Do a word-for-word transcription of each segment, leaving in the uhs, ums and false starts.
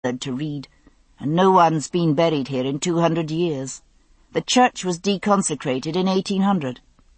to read, and no one's been buried here in two hundred years. The church was deconsecrated in eighteen hundred.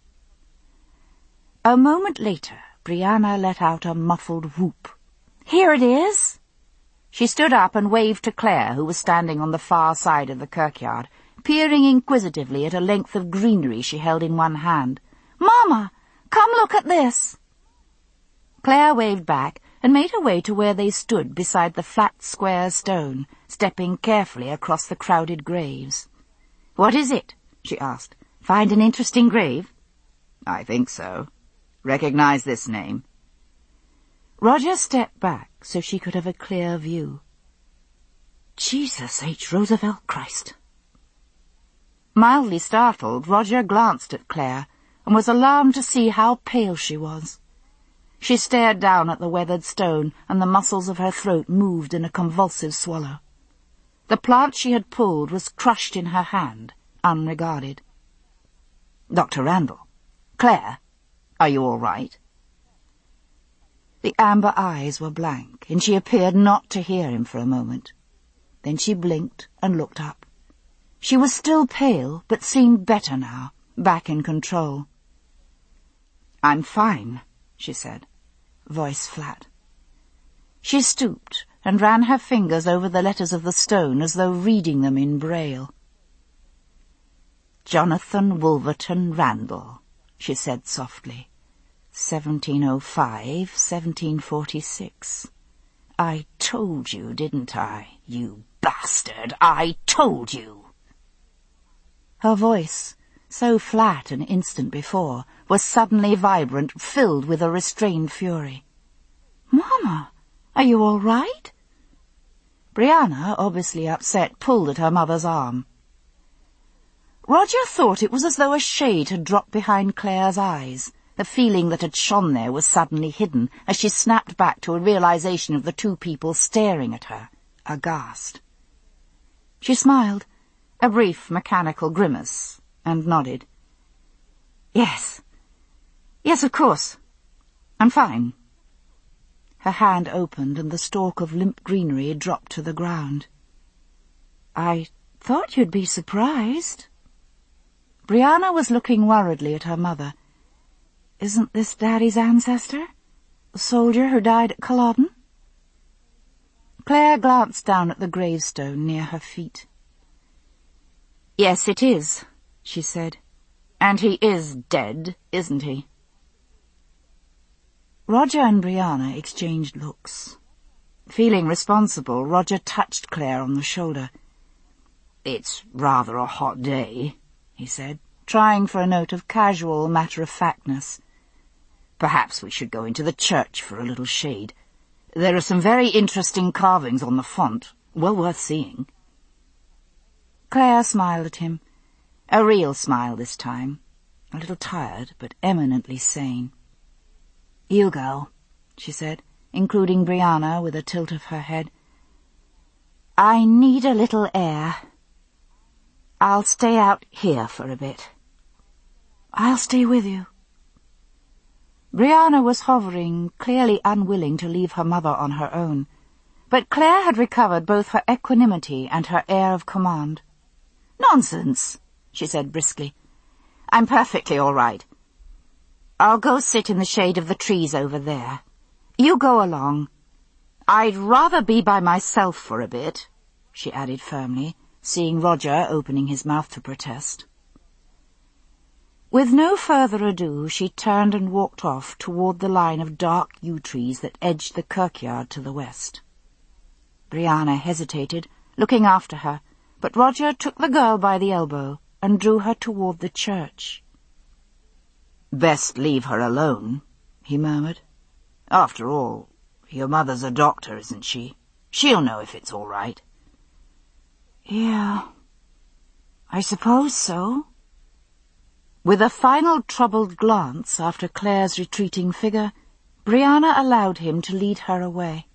A moment later, Brianna let out a muffled whoop. "Here it is!" She stood up and waved to Claire, who was standing on the far side of the kirkyard, peering inquisitively at a length of greenery she held in one hand. "Mama, come look at this!" Claire waved back and made her way to where they stood beside the flat square stone, stepping carefully across the crowded graves. "What is it?" she asked. "Find an interesting grave?" "I think so. Recognize this name?" Roger stepped back so she could have a clear view. Jesus H. Roosevelt Christ. Mildly startled, Roger glanced at Claire and was alarmed to see how pale she was. She stared down at the weathered stone, and the muscles of her throat moved in a convulsive swallow. The plant she had pulled was crushed in her hand, unregarded. "Doctor Randall. Claire, are you all right?" The amber eyes were blank, and she appeared not to hear him for a moment. Then she blinked and looked up. She was still pale, but seemed better now, back in control. "I'm fine," she said, voice flat. She stooped and ran her fingers over the letters of the stone as though reading them in braille. "Jonathan Wolverton Randall," she said softly. seventeen oh five, seventeen forty-six. "I told you, didn't I, you bastard? I told you!" Her voice, so flat an instant before, was suddenly vibrant, filled with a restrained fury. "Mama, are you all right?" Brianna, obviously upset, pulled at her mother's arm. Roger thought it was as though a shade had dropped behind Claire's eyes. The feeling that had shone there was suddenly hidden as she snapped back to a realization of the two people staring at her, aghast. She smiled, a brief mechanical grimace, and nodded. "Yes. Yes, of course. I'm fine." Her hand opened and the stalk of limp greenery dropped to the ground. "I thought you'd be surprised." Brianna was looking worriedly at her mother. "Isn't this Daddy's ancestor? The soldier who died at Culloden?" Claire glanced down at the gravestone near her feet. "Yes, it is," she said. "And he is dead, isn't he?" Roger and Brianna exchanged looks. Feeling responsible, Roger touched Claire on the shoulder. "It's rather a hot day," he said, trying for a note of casual matter-of-factness. "Perhaps we should go into the church for a little shade. There are some very interesting carvings on the font, well worth seeing." Claire smiled at him, a real smile this time, a little tired but eminently sane. "You go," she said, including Brianna with a tilt of her head. "I need a little air. I'll stay out here for a bit." "I'll stay with you." Brianna was hovering, clearly unwilling to leave her mother on her own, but Claire had recovered both her equanimity and her air of command. "Nonsense," she said briskly. "I'm perfectly all right. I'll go sit in the shade of the trees over there. You go along. I'd rather be by myself for a bit," she added firmly, seeing Roger opening his mouth to protest. With no further ado, she turned and walked off toward the line of dark yew trees that edged the kirkyard to the west. Brianna hesitated, looking after her, but Roger took the girl by the elbow and drew her toward the church. "Best leave her alone," he murmured. "After all, your mother's a doctor, isn't she? She'll know if it's all right." "Yeah, I suppose so." With a final troubled glance after Claire's retreating figure, Brianna allowed him to lead her away.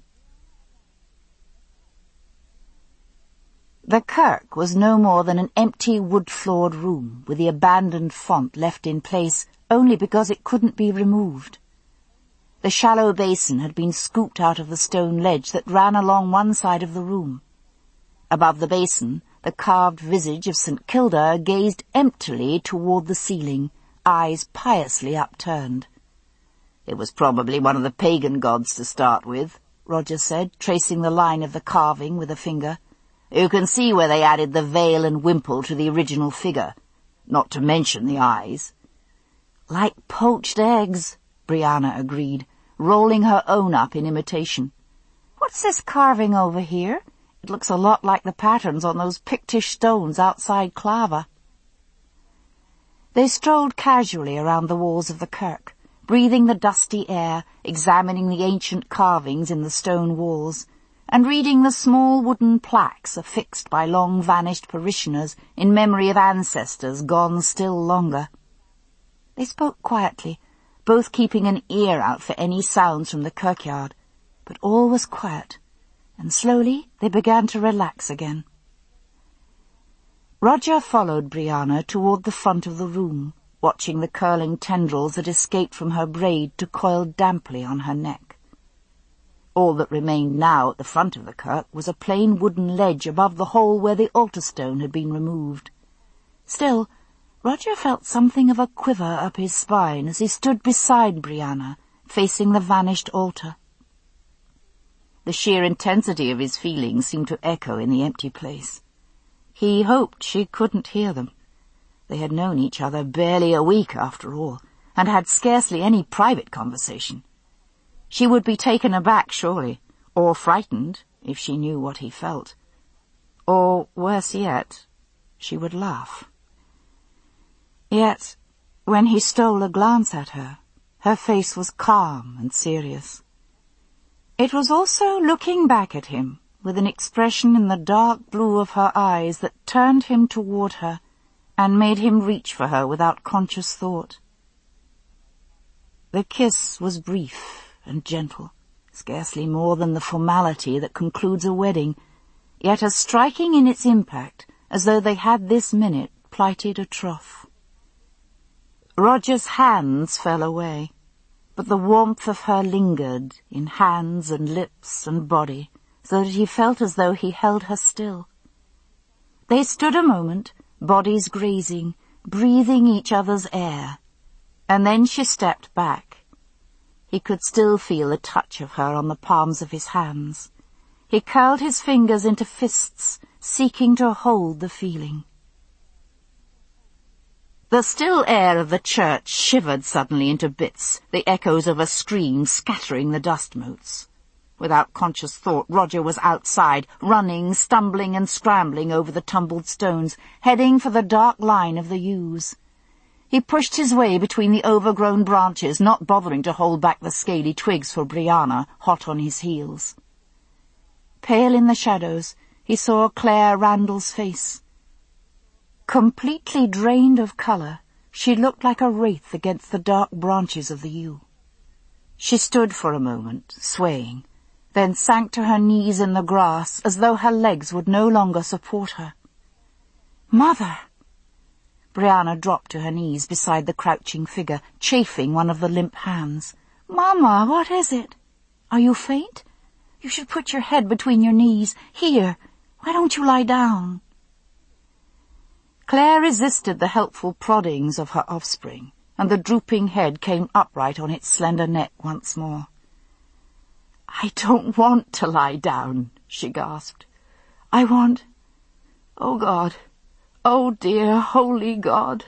The kirk was no more than an empty wood-floored room, with the abandoned font left in place only because it couldn't be removed. The shallow basin had been scooped out of the stone ledge that ran along one side of the room. Above the basin, the carved visage of St Kilda gazed emptily toward the ceiling, eyes piously upturned. "It was probably one of the pagan gods to start with," Roger said, tracing the line of the carving with a finger. "You can see where they added the veil and wimple to the original figure, not to mention the eyes." "Like poached eggs," Brianna agreed, rolling her own up in imitation. "What's this carving over here? It looks a lot like the patterns on those Pictish stones outside Clava." They strolled casually around the walls of the kirk, breathing the dusty air, examining the ancient carvings in the stone walls, and reading the small wooden plaques affixed by long-vanished parishioners in memory of ancestors gone still longer. They spoke quietly, both keeping an ear out for any sounds from the kirkyard, but all was quiet, and slowly they began to relax again. Roger followed Brianna toward the front of the room, watching the curling tendrils that escaped from her braid to coil damply on her neck. All that remained now at the front of the kirk was a plain wooden ledge above the hole where the altar stone had been removed. Still, Roger felt something of a quiver up his spine as he stood beside Brianna, facing the vanished altar. The sheer intensity of his feelings seemed to echo in the empty place. He hoped she couldn't hear them. They had known each other barely a week, after all, and had scarcely any private conversation. She would be taken aback, surely, or frightened, if she knew what he felt. Or, worse yet, she would laugh. Yet, when he stole a glance at her, her face was calm and serious. It was also looking back at him, with an expression in the dark blue of her eyes that turned him toward her and made him reach for her without conscious thought. The kiss was brief and gentle, scarcely more than the formality that concludes a wedding, yet as striking in its impact as though they had this minute plighted a troth. Roger's hands fell away, but the warmth of her lingered in hands and lips and body, so that he felt as though he held her still. They stood a moment, bodies grazing, breathing each other's air, and then she stepped back. He could still feel the touch of her on the palms of his hands. He curled his fingers into fists, seeking to hold the feeling. The still air of the church shivered suddenly into bits, the echoes of a scream scattering the dust motes. Without conscious thought, Roger was outside, running, stumbling and scrambling over the tumbled stones, heading for the dark line of the yews. He pushed his way between the overgrown branches, not bothering to hold back the scaly twigs for Brianna, hot on his heels. Pale in the shadows, he saw Claire Randall's face. Completely drained of colour, she looked like a wraith against the dark branches of the yew. She stood for a moment, swaying, then sank to her knees in the grass as though her legs would no longer support her. "Mother!" Brianna dropped to her knees beside the crouching figure, chafing one of the limp hands. "Mama, what is it? Are you faint? You should put your head between your knees. Here, why don't you lie down?" Claire resisted the helpful proddings of her offspring, and the drooping head came upright on its slender neck once more. "I don't want to lie down," she gasped. "I want... Oh, God! Oh, dear, holy God!"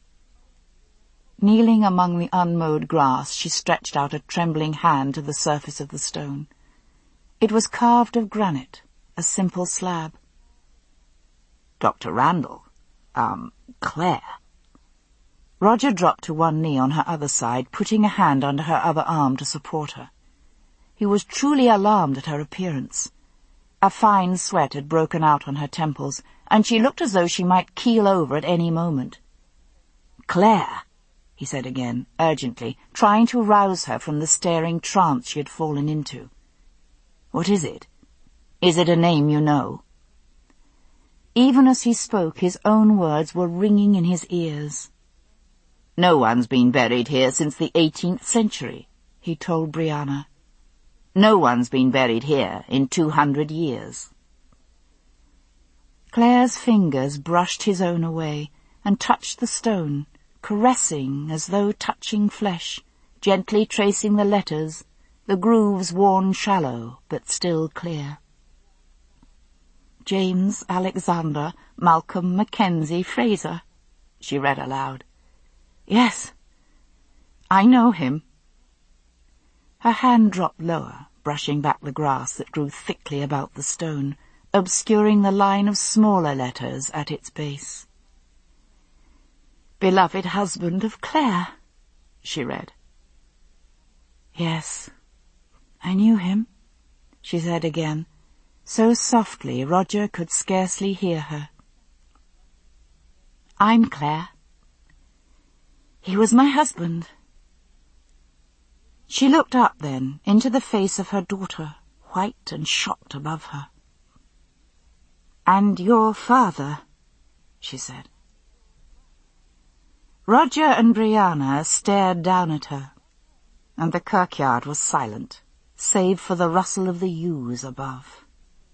Kneeling among the unmowed grass, she stretched out a trembling hand to the surface of the stone. It was carved of granite, a simple slab. "Doctor Randall, um, Claire." Roger dropped to one knee on her other side, putting a hand under her other arm to support her. He was truly alarmed at her appearance. A fine sweat had broken out on her temples, and she looked as though she might keel over at any moment. "Claire," he said again, urgently, trying to rouse her from the staring trance she had fallen into. "What is it? Is it a name you know?" Even as he spoke, his own words were ringing in his ears. "No one's been buried here since the eighteenth century," he told Brianna. "No one's been buried here in two hundred years." Claire's fingers brushed his own away and touched the stone, caressing as though touching flesh, gently tracing the letters, the grooves worn shallow but still clear. "James Alexander Malcolm Mackenzie Fraser," she read aloud. "Yes, I know him." Her hand dropped lower, brushing back the grass that grew thickly about the stone, obscuring the line of smaller letters at its base. "Beloved husband of Claire," she read. "Yes, I knew him," she said again, so softly Roger could scarcely hear her. "I'm Claire. He was my husband." She looked up then into the face of her daughter, white and shocked above her. "And your father," she said. Roger and Brianna stared down at her, and the kirkyard was silent, save for the rustle of the yews above.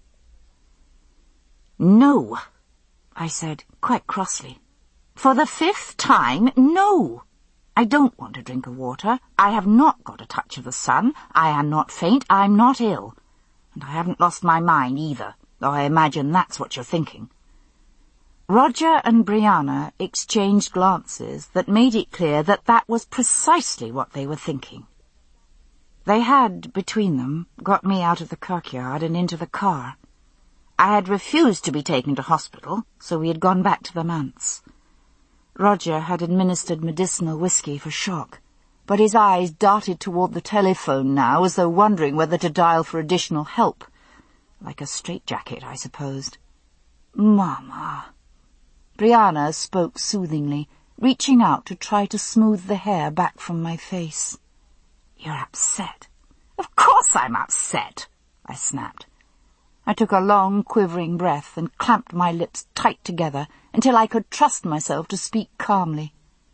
"No," I said, quite crossly. "For the fifth time, no! I don't want a drink of water. I have not got a touch of the sun. I am not faint. I'm not ill. And I haven't lost my mind either, though I imagine that's what you're thinking." Roger and Brianna exchanged glances that made it clear that that was precisely what they were thinking. They had, between them, got me out of the kirkyard and into the car. I had refused to be taken to hospital, so we had gone back to the manse. Roger had administered medicinal whiskey for shock, but his eyes darted toward the telephone now as though wondering whether to dial for additional help. Like a straitjacket, I supposed. "Mama." Brianna spoke soothingly, reaching out to try to smooth the hair back from my face. "You're upset." "Of course I'm upset," I snapped. I took a long, quivering breath and clamped my lips tight together until I could trust myself to speak calmly.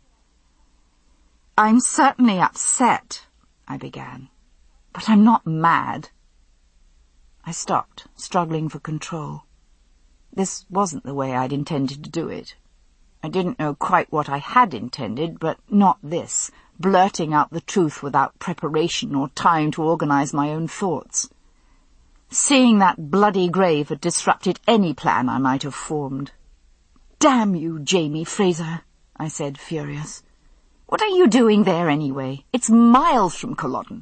"I'm certainly upset," I began, "but I'm not mad." I stopped, struggling for control. This wasn't the way I'd intended to do it. I didn't know quite what I had intended, but not this, blurting out the truth without preparation or time to organize my own thoughts. Seeing that bloody grave had disrupted any plan I might have formed. "Damn you, Jamie Fraser," I said, furious. "What are you doing there anyway? It's miles from Culloden."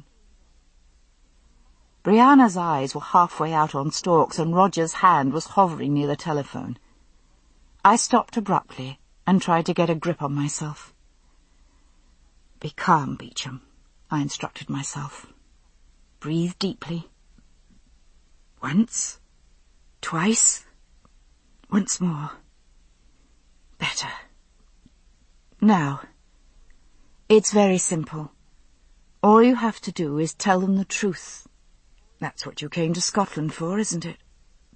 Brianna's eyes were halfway out on stalks and Roger's hand was hovering near the telephone. I stopped abruptly and tried to get a grip on myself. "Be calm, Beecham," I instructed myself. "Breathe deeply. Once, twice, once more. Better. Now, it's very simple. All you have to do is tell them the truth. That's what you came to Scotland for, isn't it?"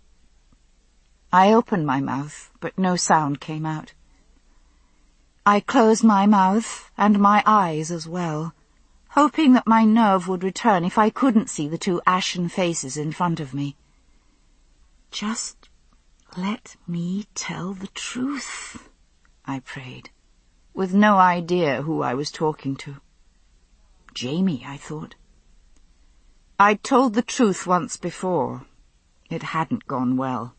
I opened my mouth, but no sound came out. I closed my mouth and my eyes as well, hoping that my nerve would return if I couldn't see the two ashen faces in front of me. "Just let me tell the truth," I prayed, with no idea who I was talking to. Jamie, I thought. I'd told the truth once before. It hadn't gone well.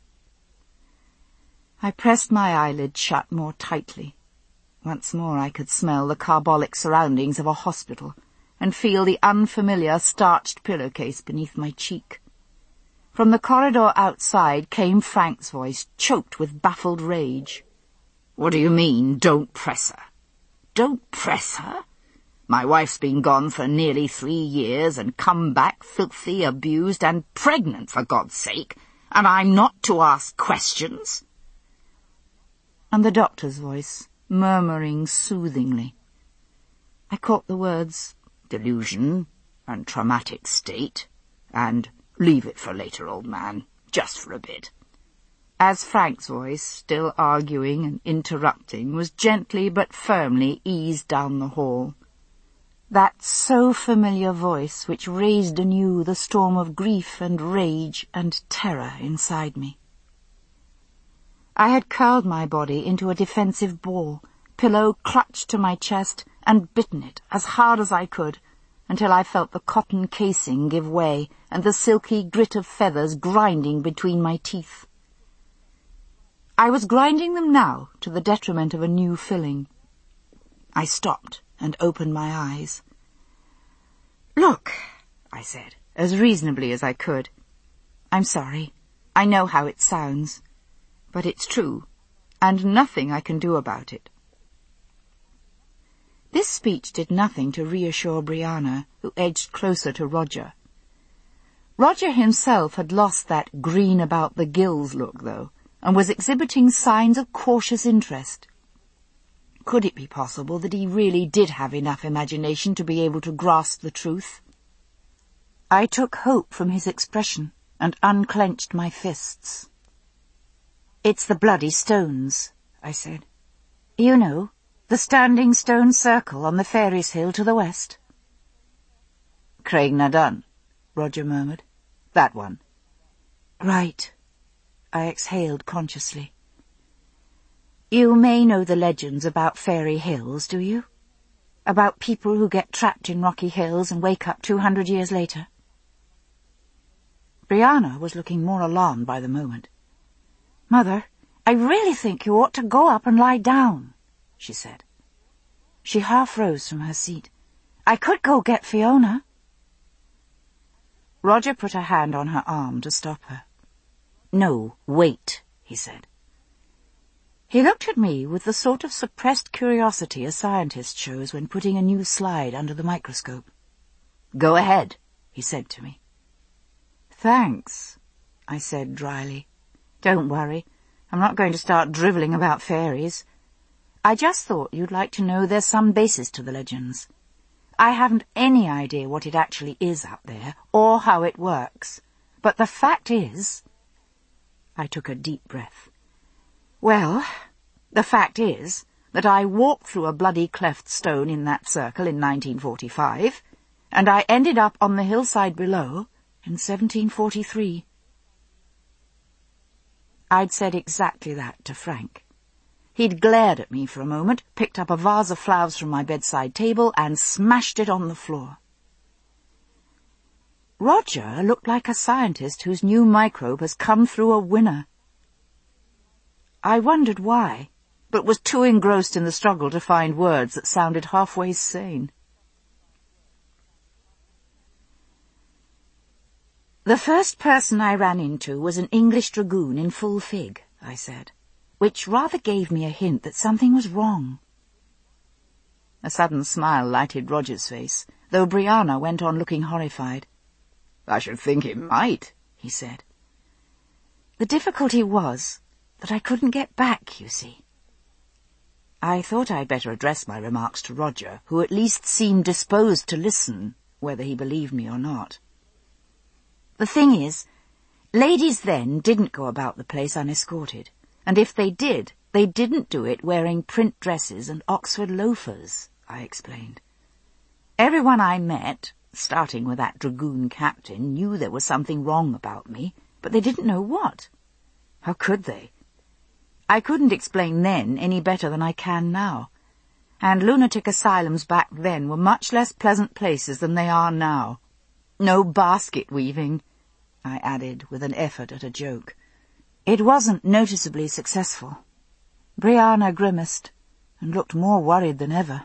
I pressed my eyelids shut more tightly. Once more I could smell the carbolic surroundings of a hospital and feel the unfamiliar starched pillowcase beneath my cheek. From the corridor outside came Frank's voice, choked with baffled rage. "What do you mean, don't press her?" "Don't press her? My wife's been gone for nearly three years and come back filthy, abused, and pregnant, for God's sake, and I'm not to ask questions?" And the doctor's voice, murmuring soothingly. I caught the words, "delusion," and "traumatic state," and "leave it for later, old man, just for a bit," as Frank's voice, still arguing and interrupting, was gently but firmly eased down the hall. That so familiar voice which raised anew the storm of grief and rage and terror inside me. I had curled my body into a defensive ball, pillow clutched to my chest, and bitten it as hard as I could, until I felt the cotton casing give way and the silky grit of feathers grinding between my teeth. I was grinding them now to the detriment of a new filling. I stopped and opened my eyes. "Look," I said, as reasonably as I could. "I'm sorry. I know how it sounds. But it's true, and nothing I can do about it." This speech did nothing to reassure Brianna, who edged closer to Roger. Roger himself had lost that green-about-the-gills look, though, and was exhibiting signs of cautious interest. Could it be possible that he really did have enough imagination to be able to grasp the truth? I took hope from his expression and unclenched my fists. "It's the bloody stones," I said. "You know, the standing stone circle on the Fairies' Hill to the west." "Craig na Dun," Roger murmured. "That one." "Right," I exhaled consciously. "You may know the legends about fairy hills, do you? About people who get trapped in rocky hills and wake up two hundred years later?" Brianna was looking more alarmed by the moment. "Mother, I really think you ought to go up and lie down," she said. She half rose from her seat. "I could go get Fiona." Roger put a hand on her arm to stop her. "No, wait," he said. He looked at me with the sort of suppressed curiosity a scientist shows when putting a new slide under the microscope. "Go ahead," he said to me. "Thanks," I said dryly. "Don't worry. I'm not going to start drivelling about fairies. I just thought you'd like to know there's some basis to the legends. I haven't any idea what it actually is out there, or how it works. But the fact is—" I took a deep breath. "Well, the fact is that I walked through a bloody cleft stone in that circle in nineteen forty-five, and I ended up on the hillside below in seventeen forty-three. I'd said exactly that to Frank. He'd glared at me for a moment, picked up a vase of flowers from my bedside table, and smashed it on the floor. Roger looked like a scientist whose new microbe has come through a winner. I wondered why, but was too engrossed in the struggle to find words that sounded halfway sane. "The first person I ran into was an English dragoon in full fig," I said, which rather gave me a hint that something was wrong. A sudden smile lighted Roger's face, though Brianna went on looking horrified. "I should think it might," he said. The difficulty was that I couldn't get back, you see. I thought I'd better address my remarks to Roger, who at least seemed disposed to listen, whether he believed me or not. "The thing is, ladies then didn't go about the place unescorted, and if they did, they didn't do it wearing print dresses and Oxford loafers," I explained. "Everyone I met, starting with that dragoon captain, knew there was something wrong about me, but they didn't know what. How could they? I couldn't explain then any better than I can now, and lunatic asylums back then were much less pleasant places than they are now. No basket weaving," I added with an effort at a joke. It wasn't noticeably successful. Brianna grimaced and looked more worried than ever.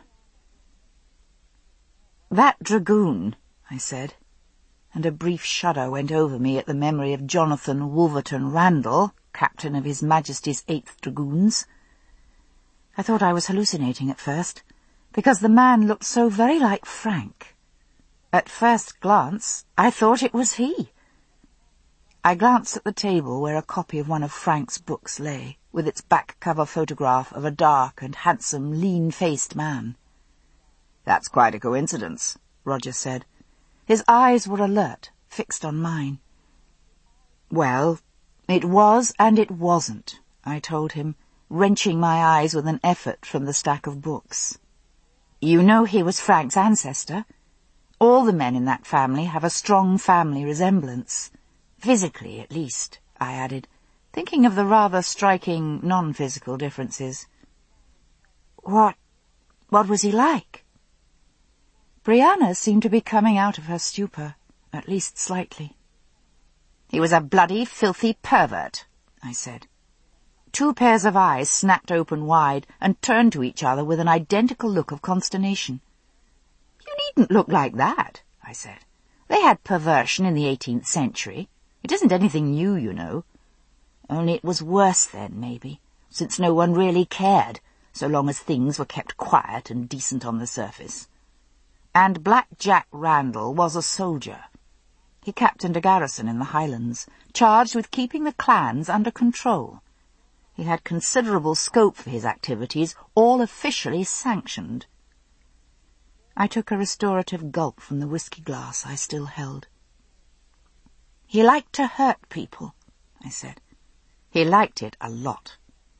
"That dragoon," I said, and a brief shudder went over me at the memory of Jonathan Wolverton Randall, captain of His Majesty's Eighth Dragoons. I thought I was hallucinating at first, because the man looked so very like Frank. At first glance, I thought it was he. I glanced at the table where a copy of one of Frank's books lay, with its back-cover photograph of a dark and handsome, lean-faced man. "That's quite a coincidence," Roger said. His eyes were alert, fixed on mine. "Well, it was and it wasn't," I told him, wrenching my eyes with an effort from the stack of books. You know he was Frank's ancestor. All the men in that family have a strong family resemblance. Physically, at least, I added, thinking of the rather striking non-physical differences. What, what was he like? Brianna seemed to be coming out of her stupor, at least slightly. He was a bloody, filthy pervert, I said. Two pairs of eyes snapped open wide and turned to each other with an identical look of consternation. You needn't look like that, I said. They had perversion in the eighteenth century. It isn't anything new, you know. Only it was worse then, maybe, since no one really cared, so long as things were kept quiet and decent on the surface. And Black Jack Randall was a soldier. He captained a garrison in the Highlands, charged with keeping the clans under control. He had considerable scope for his activities, all officially sanctioned. I took a restorative gulp from the whiskey glass I still held. He liked to hurt people, I said. He liked it a lot.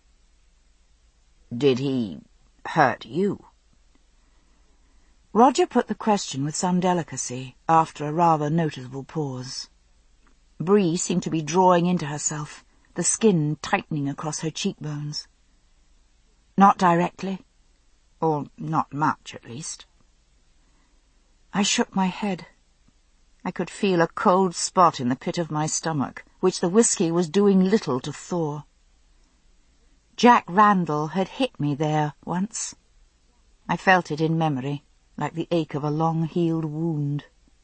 Did he hurt you? Roger put the question with some delicacy, after a rather noticeable pause. Bree seemed to be drawing into herself, the skin tightening across her cheekbones. Not directly, or not much, at least. I shook my head. I could feel a cold spot in the pit of my stomach, which the whiskey was doing little to thaw. Jack Randall had hit me there once. I felt it in memory, like the ache of a long-healed wound.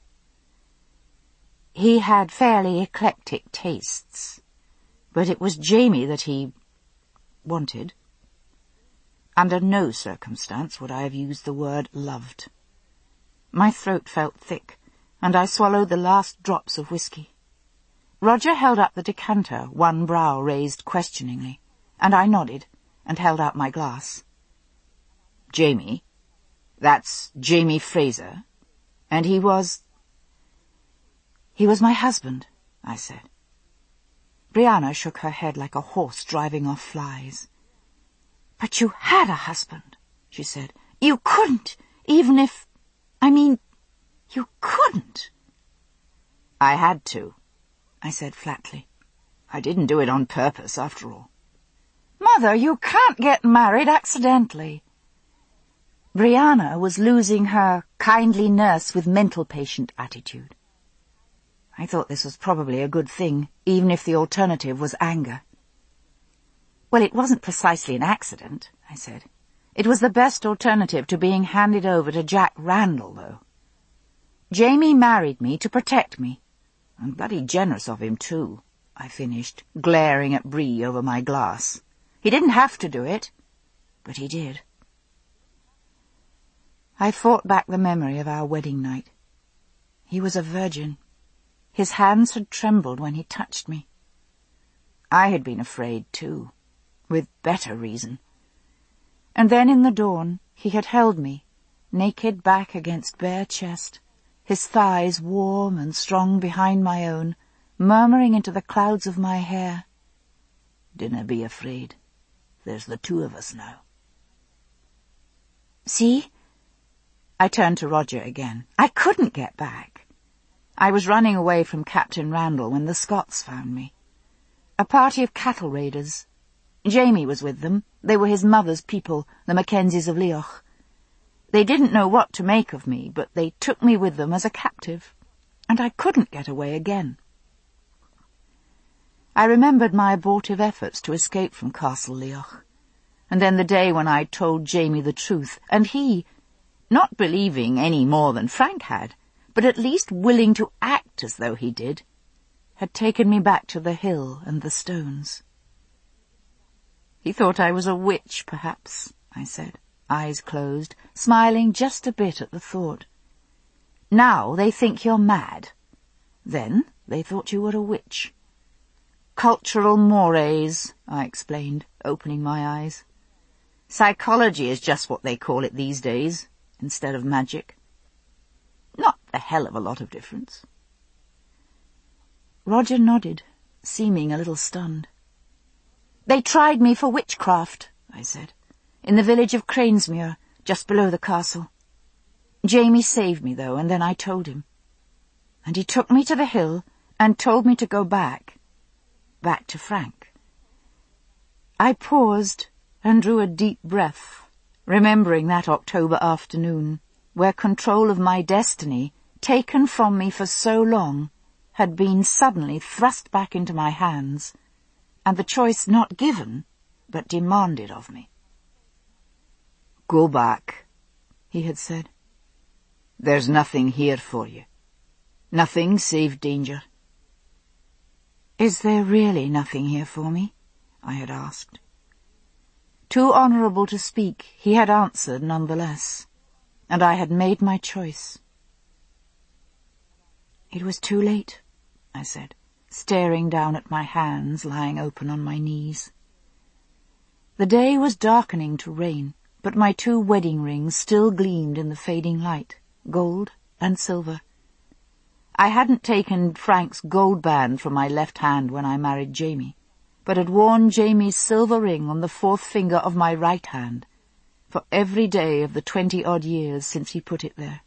He had fairly eclectic tastes, but it was Jamie that he wanted. Under no circumstance would I have used the word loved. My throat felt thick, and I swallowed the last drops of whiskey. Roger held up the decanter, one brow raised questioningly, and I nodded and held out my glass. Jamie? That's Jamie Fraser? And he was... He was my husband, I said. Brianna shook her head like a horse driving off flies. But you had a husband, she said. You couldn't, even if... I mean, you couldn't. I had to, I said flatly. I didn't do it on purpose, after all. Mother, you can't get married accidentally. Brianna was losing her kindly nurse with mental patient attitude. I thought this was probably a good thing, even if the alternative was anger. Well, it wasn't precisely an accident, I said. It was the best alternative to being handed over to Jack Randall, though. Jamie married me to protect me. I'm bloody generous of him, too, I finished, glaring at Bree over my glass. He didn't have to do it, but he did. I fought back the memory of our wedding night. He was a virgin. His hands had trembled when he touched me. I had been afraid, too, with better reason. And then in the dawn he had held me, naked back against bare chest, his thighs warm and strong behind my own, murmuring into the clouds of my hair, "Dinna be afraid. There's the two of us now." See? I turned to Roger again. I couldn't get back. I was running away from Captain Randall when the Scots found me. A party of cattle raiders. Jamie was with them. They were his mother's people, the Mackenzies of Leoch. They didn't know what to make of me, but they took me with them as a captive, and I couldn't get away again. I remembered my abortive efforts to escape from Castle Leoch, and then the day when I told Jamie the truth, and he, not believing any more than Frank had, but at least willing to act as though he did, had taken me back to the hill and the stones. He thought I was a witch, perhaps, I said, eyes closed, smiling just a bit at the thought. Now they think you're mad. Then they thought you were a witch. Cultural mores, I explained, opening my eyes. Psychology is just what they call it these days, instead of magic. Not a hell of a lot of difference. Roger nodded, seeming a little stunned. They tried me for witchcraft, I said, in the village of Cranesmuir, just below the castle. Jamie saved me, though, and then I told him. And he took me to the hill and told me to go back, back to Frank. I paused and drew a deep breath, remembering that October afternoon, where control of my destiny, taken from me for so long, had been suddenly thrust back into my hands, and the choice not given, but demanded of me. "Go back," he had said. "There's nothing here for you. Nothing save danger." "Is there really nothing here for me?" I had asked. Too honourable to speak, he had answered nonetheless, and I had made my choice. "It was too late," I said, staring down at my hands lying open on my knees. The day was darkening to rain, but my two wedding rings still gleamed in the fading light, gold and silver. I hadn't taken Frank's gold band from my left hand when I married Jamie, but had worn Jamie's silver ring on the fourth finger of my right hand for every day of the twenty-odd years since he put it there.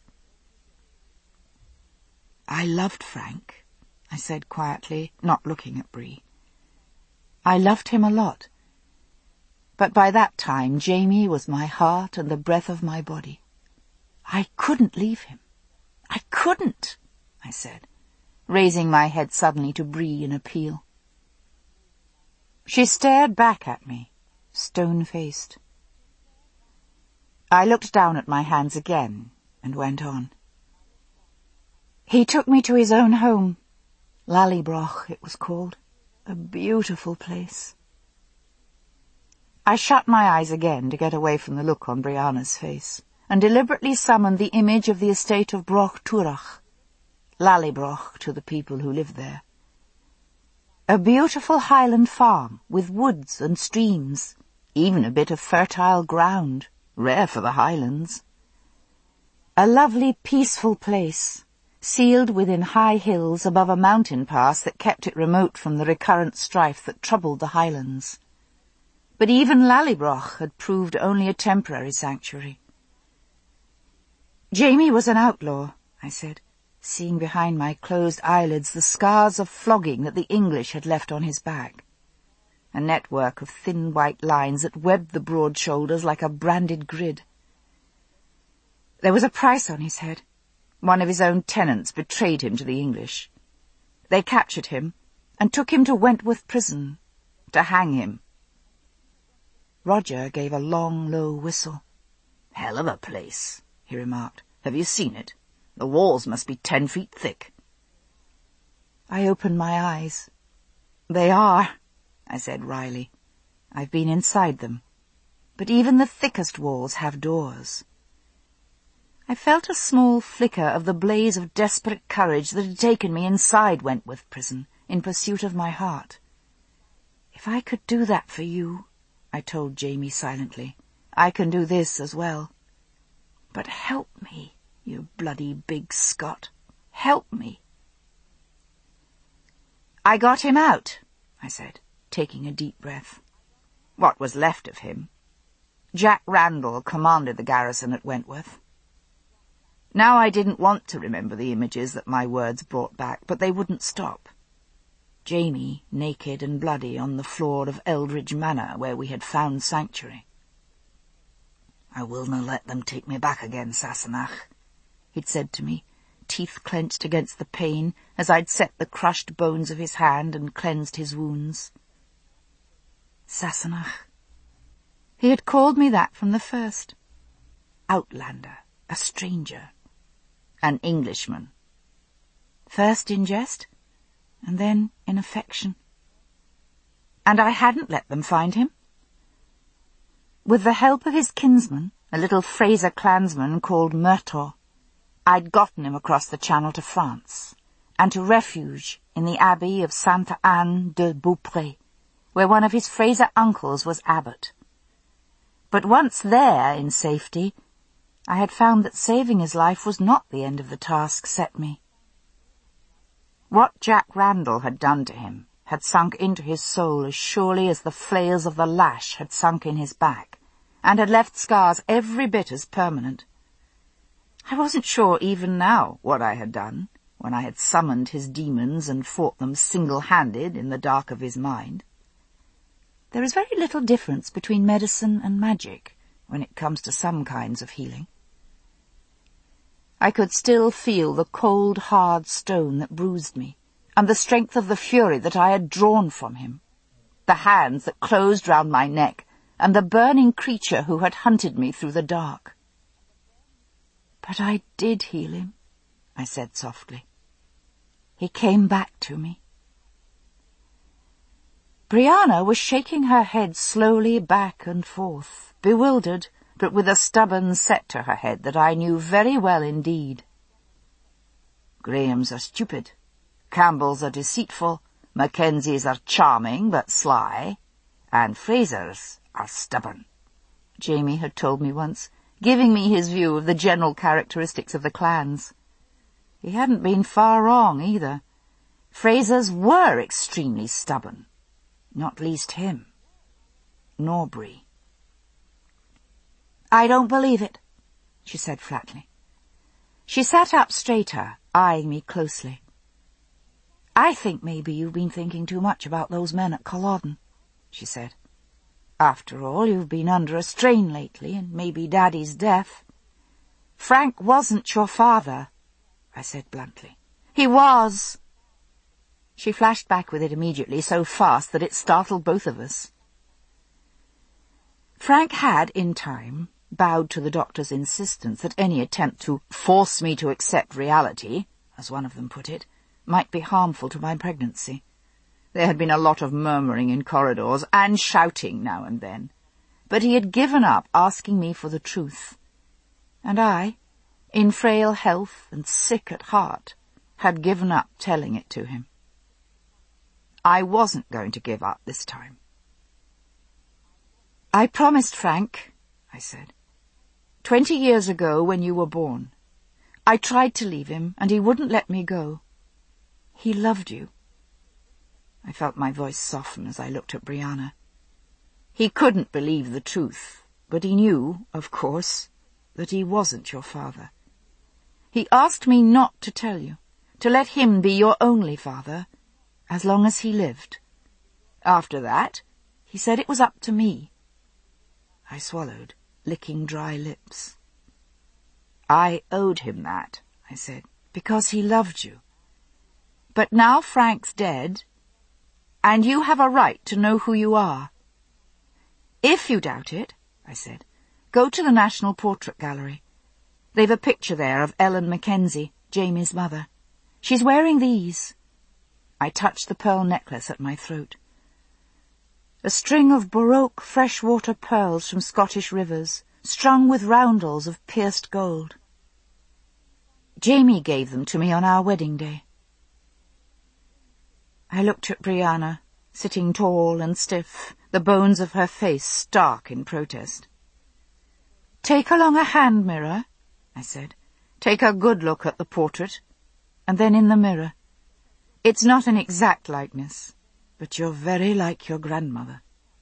"I loved Frank," I said quietly, not looking at Bree. "I loved him a lot. But by that time Jamie was my heart and the breath of my body. I couldn't leave him. I couldn't," I said, raising my head suddenly to Bree in appeal. She stared back at me, stone-faced. I looked down at my hands again and went on. "He took me to his own home. Lallybroch, it was called. A beautiful place." I shut my eyes again to get away from the look on Brianna's face, and deliberately summoned the image of the estate of Broch Turach, Lallybroch to the people who lived there. A beautiful highland farm with woods and streams, even a bit of fertile ground, rare for the Highlands. A lovely, peaceful place, sealed within high hills above a mountain pass that kept it remote from the recurrent strife that troubled the Highlands. But even Lallybroch had proved only a temporary sanctuary. "Jamie was an outlaw," I said, seeing behind my closed eyelids the scars of flogging that the English had left on his back, a network of thin white lines that webbed the broad shoulders like a branded grid. There was a price on his head. One of his own tenants betrayed him to the English. They captured him and took him to Wentworth prison, to hang him. Roger gave a long, low whistle. "Hell of a place," he remarked. "Have you seen it? The walls must be ten feet thick." I opened my eyes. "They are," I said wryly. "I've been inside them. But even the thickest walls have doors." I felt a small flicker of the blaze of desperate courage that had taken me inside Wentworth prison in pursuit of my heart. "If I could do that for you," I told Jamie silently, "I can do this as well. But help me, you bloody big Scot. Help me." "I got him out," I said, taking a deep breath. "What was left of him. Jack Randall commanded the garrison at Wentworth." Now I didn't want to remember the images that my words brought back, but they wouldn't stop. Jamie, naked and bloody, on the floor of Eldridge Manor, where we had found sanctuary. "I will not let them take me back again, Sassenach," he'd said to me, teeth clenched against the pain, as I'd set the crushed bones of his hand and cleansed his wounds. Sassenach. He had called me that from the first. Outlander, a stranger, an Englishman. First in jest, and then in affection. And I hadn't let them find him. With the help of his kinsman, a little Fraser clansman called Murtaugh, I'd gotten him across the Channel to France, and to refuge in the abbey of Sainte Anne de Beaupré, where one of his Fraser uncles was abbot. But once there, in safety, I had found that saving his life was not the end of the task set me. What Jack Randall had done to him had sunk into his soul as surely as the flails of the lash had sunk in his back, and had left scars every bit as permanent. I wasn't sure even now what I had done, when I had summoned his demons and fought them single-handed in the dark of his mind. There is very little difference between medicine and magic when it comes to some kinds of healing. I could still feel the cold, hard stone that bruised me, and the strength of the fury that I had drawn from him, the hands that closed round my neck, and the burning creature who had hunted me through the dark. But I did heal him, I said softly. He came back to me. Brianna was shaking her head slowly back and forth, bewildered, but with a stubborn set to her head that I knew very well indeed. Grahams are stupid, Campbells are deceitful, Mackenzies are charming but sly, and Frasers are stubborn, Jamie had told me once, giving me his view of the general characteristics of the clans. He hadn't been far wrong either. Frasers were extremely stubborn, not least him, Norbury. I don't believe it, she said flatly. She sat up straighter, eyeing me closely. I think maybe you've been thinking too much about those men at Culloden, she said. After all, you've been under a strain lately, and maybe Daddy's death. Frank wasn't your father, I said bluntly. He was. She flashed back with it immediately, so fast that it startled both of us. Frank had, in time, bowed to the doctor's insistence that any attempt to force me to accept reality, as one of them put it, might be harmful to my pregnancy. There had been a lot of murmuring in corridors and shouting now and then, but he had given up asking me for the truth, and I, in frail health and sick at heart, had given up telling it to him. I wasn't going to give up this time. I promised Frank, I said. Twenty years ago, when you were born. I tried to leave him, and he wouldn't let me go. He loved you. I felt my voice soften as I looked at Brianna. He couldn't believe the truth, but he knew, of course, that he wasn't your father. He asked me not to tell you, to let him be your only father, as long as he lived. After that, he said it was up to me. I swallowed, licking dry lips. I owed him that, I said, because he loved you. But now Frank's dead, and you have a right to know who you are. If you doubt it, I said, go to the National Portrait Gallery. They've a picture there of Ellen Mackenzie, Jamie's mother. She's wearing these. I touched the pearl necklace at my throat. A string of Baroque freshwater pearls from Scottish rivers, strung with roundels of pierced gold. Jamie gave them to me on our wedding day. I looked at Brianna, sitting tall and stiff, the bones of her face stark in protest. Take along a hand mirror, I said. Take a good look at the portrait, and then in the mirror. It's not an exact likeness, but you're very like your grandmother.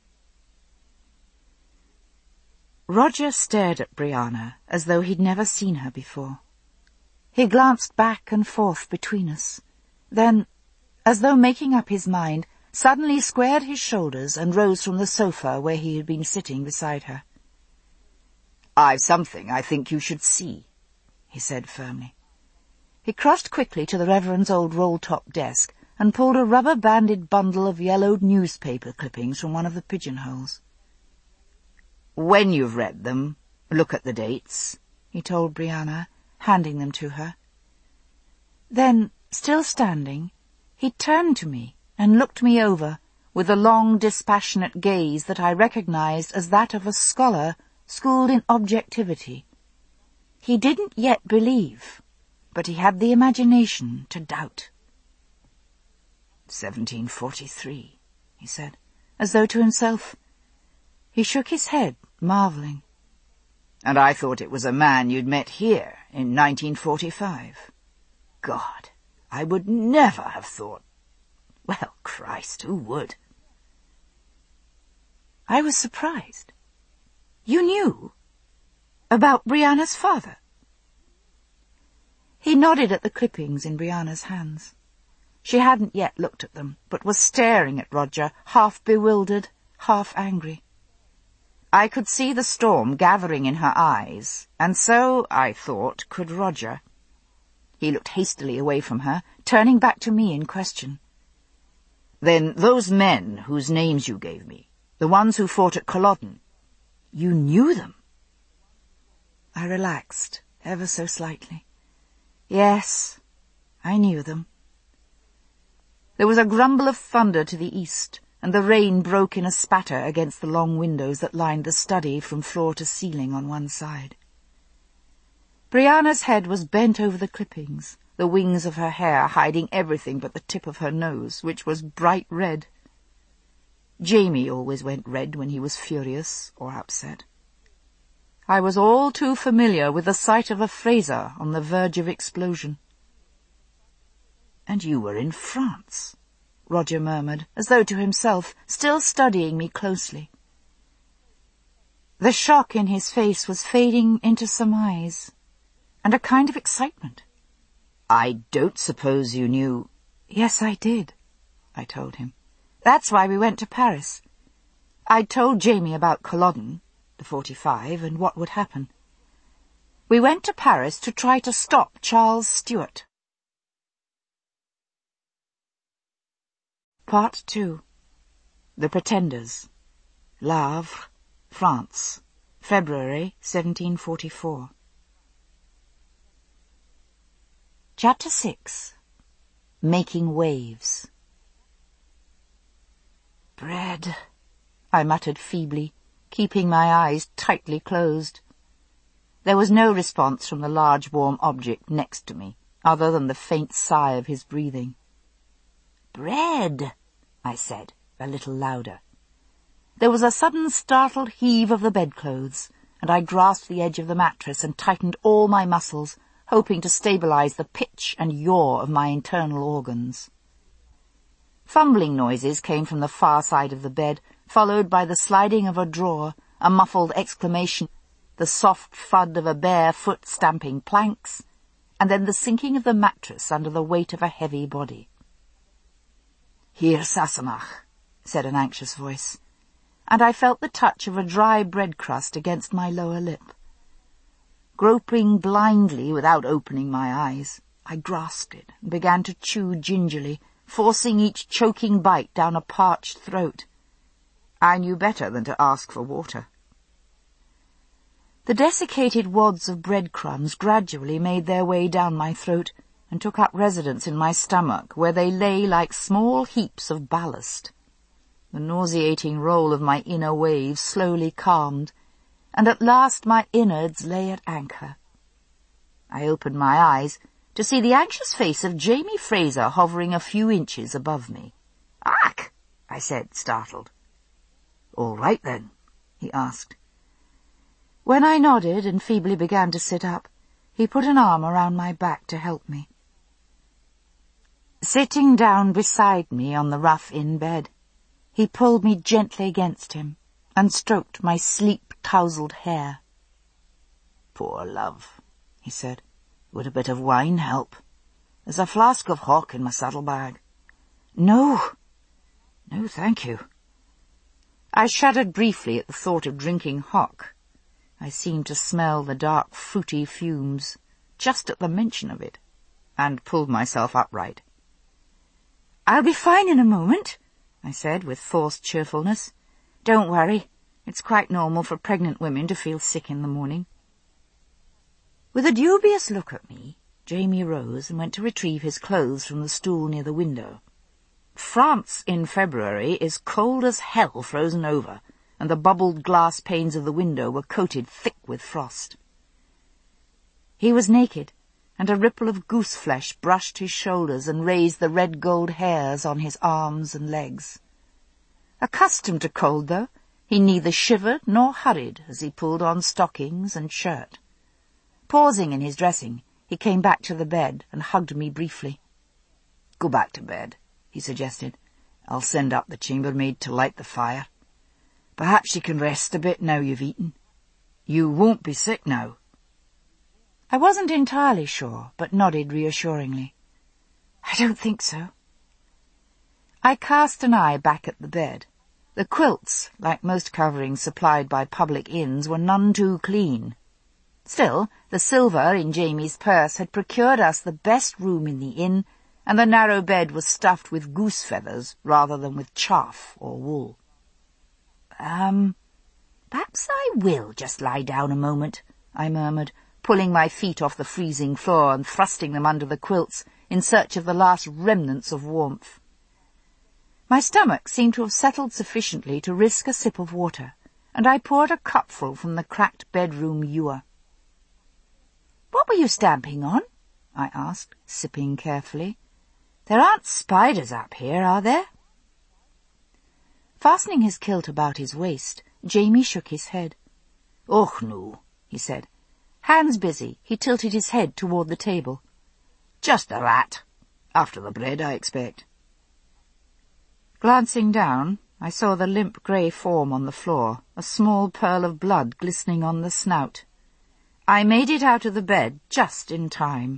Roger stared at Brianna as though he'd never seen her before. He glanced back and forth between us, then, as though making up his mind, suddenly squared his shoulders and rose from the sofa where he had been sitting beside her. "I've something I think you should see," he said firmly. He crossed quickly to the Reverend's old roll-top desk and pulled a rubber-banded bundle of yellowed newspaper clippings from one of the pigeonholes. "When you've read them, look at the dates," he told Brianna, handing them to her. Then, still standing, he turned to me and looked me over with a long, dispassionate gaze that I recognized as that of a scholar schooled in objectivity. He didn't yet believe, but he had the imagination to doubt. Seventeen forty-three, he said, as though to himself. He shook his head, marvelling. And I thought it was a man you'd met here in nineteen forty-five. God, I would never have thought. Well, Christ, who would? I was surprised. You knew? About Brianna's father? He nodded at the clippings in Brianna's hands. She hadn't yet looked at them, but was staring at Roger, half bewildered, half angry. I could see the storm gathering in her eyes, and so, I thought, could Roger. He looked hastily away from her, turning back to me in question. Then those men whose names you gave me, the ones who fought at Culloden, you knew them? I relaxed, ever so slightly. Yes, I knew them. There was a grumble of thunder to the east, and the rain broke in a spatter against the long windows that lined the study from floor to ceiling on one side. Brianna's head was bent over the clippings, the wings of her hair hiding everything but the tip of her nose, which was bright red. Jamie always went red when he was furious or upset. I was all too familiar with the sight of a Fraser on the verge of explosion. "And you were in France," Roger murmured, as though to himself, still studying me closely. The shock in his face was fading into some eyes, and a kind of excitement. "I don't suppose you knew—" "Yes, I did," I told him. "That's why we went to Paris. I'd told Jamie about Culloden, the forty-five, and what would happen. We went to Paris to try to stop Charles Stuart." Part two. The Pretenders. Le Havre, France, February seventeen forty-four. Chapter six. Making Waves. "Bread," I muttered feebly, keeping my eyes tightly closed. There was no response from the large warm object next to me, other than the faint sigh of his breathing. "Bread," I said, a little louder. There was a sudden startled heave of the bedclothes, and I grasped the edge of the mattress and tightened all my muscles, hoping to stabilize the pitch and yaw of my internal organs. Fumbling noises came from the far side of the bed, followed by the sliding of a drawer, a muffled exclamation, the soft thud of a bare foot stamping planks, and then the sinking of the mattress under the weight of a heavy body. "Here, Sassenach," said an anxious voice, and I felt the touch of a dry bread crust against my lower lip. Groping blindly without opening my eyes, I grasped it and began to chew gingerly, forcing each choking bite down a parched throat. I knew better than to ask for water. The desiccated wads of breadcrumbs gradually made their way down my throat and took up residence in my stomach, where they lay like small heaps of ballast. The nauseating roll of my inner waves slowly calmed, and at last my innards lay at anchor. I opened my eyes to see the anxious face of Jamie Fraser hovering a few inches above me. "Ack!" I said, startled. "All right, then?" he asked. When I nodded and feebly began to sit up, he put an arm around my back to help me. Sitting down beside me on the rough inn bed, he pulled me gently against him and stroked my sleep-tousled hair. "Poor love," he said. "Would a bit of wine help? There's a flask of hock in my saddle-bag." "No, no, thank you." I shuddered briefly at the thought of drinking hock. I seemed to smell the dark, fruity fumes, just at the mention of it, and pulled myself upright. "I'll be fine in a moment," I said with forced cheerfulness. "Don't worry. It's quite normal for pregnant women to feel sick in the morning." With a dubious look at me, Jamie rose and went to retrieve his clothes from the stool near the window. France in February is cold as hell frozen over, and the bubbled glass panes of the window were coated thick with frost. He was naked, and a ripple of goose-flesh brushed his shoulders and raised the red-gold hairs on his arms and legs. Accustomed to cold, though, he neither shivered nor hurried as he pulled on stockings and shirt. Pausing in his dressing, he came back to the bed and hugged me briefly. "Go back to bed," he suggested. "I'll send up the chambermaid to light the fire. Perhaps you can rest a bit now you've eaten." You won't be sick now. I wasn't entirely sure, but nodded reassuringly. I don't think so. I cast an eye back at the bed. The quilts, like most coverings supplied by public inns, were none too clean. Still, the silver in Jamie's purse had procured us the best room in the inn, and the narrow bed was stuffed with goose feathers rather than with chaff or wool. Um, perhaps I will just lie down a moment, I murmured, pulling my feet off the freezing floor and thrusting them under the quilts in search of the last remnants of warmth. My stomach seemed to have settled sufficiently to risk a sip of water, and I poured a cupful from the cracked bedroom ewer. "What were you stamping on?" I asked, sipping carefully. "There aren't spiders up here, are there?" Fastening his kilt about his waist, Jamie shook his head. "Och, no," he said. Hands busy, he tilted his head toward the table. "Just a rat. After the bread, I expect." Glancing down, I saw the limp grey form on the floor, a small pearl of blood glistening on the snout. I made it out of the bed just in time.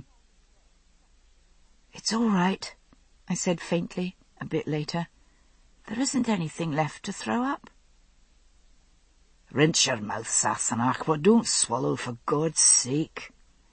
"It's all right," I said faintly, a bit later. "There isn't anything left to throw up." "Rinse your mouth, Sassenach, but don't swallow for God's sake."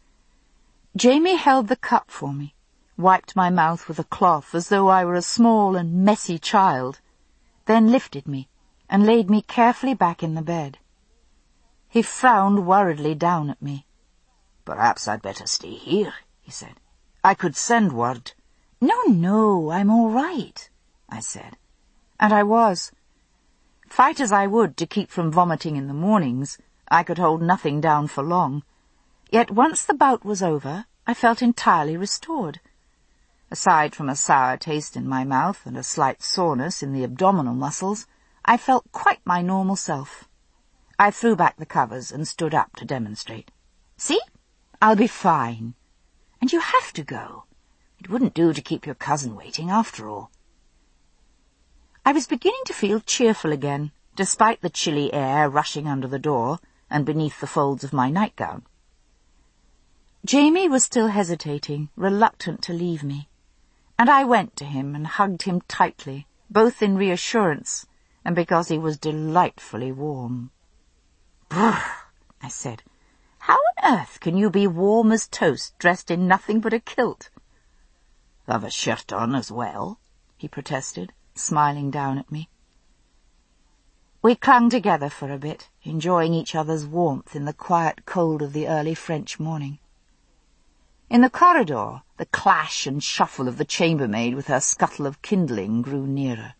Jamie held the cup for me, wiped my mouth with a cloth as though I were a small and messy child, then lifted me and laid me carefully back in the bed. He frowned worriedly down at me. "Perhaps I'd better stay here," he said. "I could send word." "No, no, I'm all right," I said. And I was. Fight as I would to keep from vomiting in the mornings, I could hold nothing down for long. Yet once the bout was over, I felt entirely restored. Aside from a sour taste in my mouth and a slight soreness in the abdominal muscles, I felt quite my normal self. I threw back the covers and stood up to demonstrate. "See? I'll be fine. And you have to go. It wouldn't do to keep your cousin waiting after all." I was beginning to feel cheerful again, despite the chilly air rushing under the door and beneath the folds of my nightgown. Jamie was still hesitating, reluctant to leave me, and I went to him and hugged him tightly, both in reassurance and because he was delightfully warm. "Brrr," I said. "How on earth can you be warm as toast dressed in nothing but a kilt?" "Have a shirt on as well," he protested, smiling down at me. We clung together for a bit, enjoying each other's warmth in the quiet cold of the early French morning. In the corridor, the clash and shuffle of the chambermaid with her scuttle of kindling grew nearer.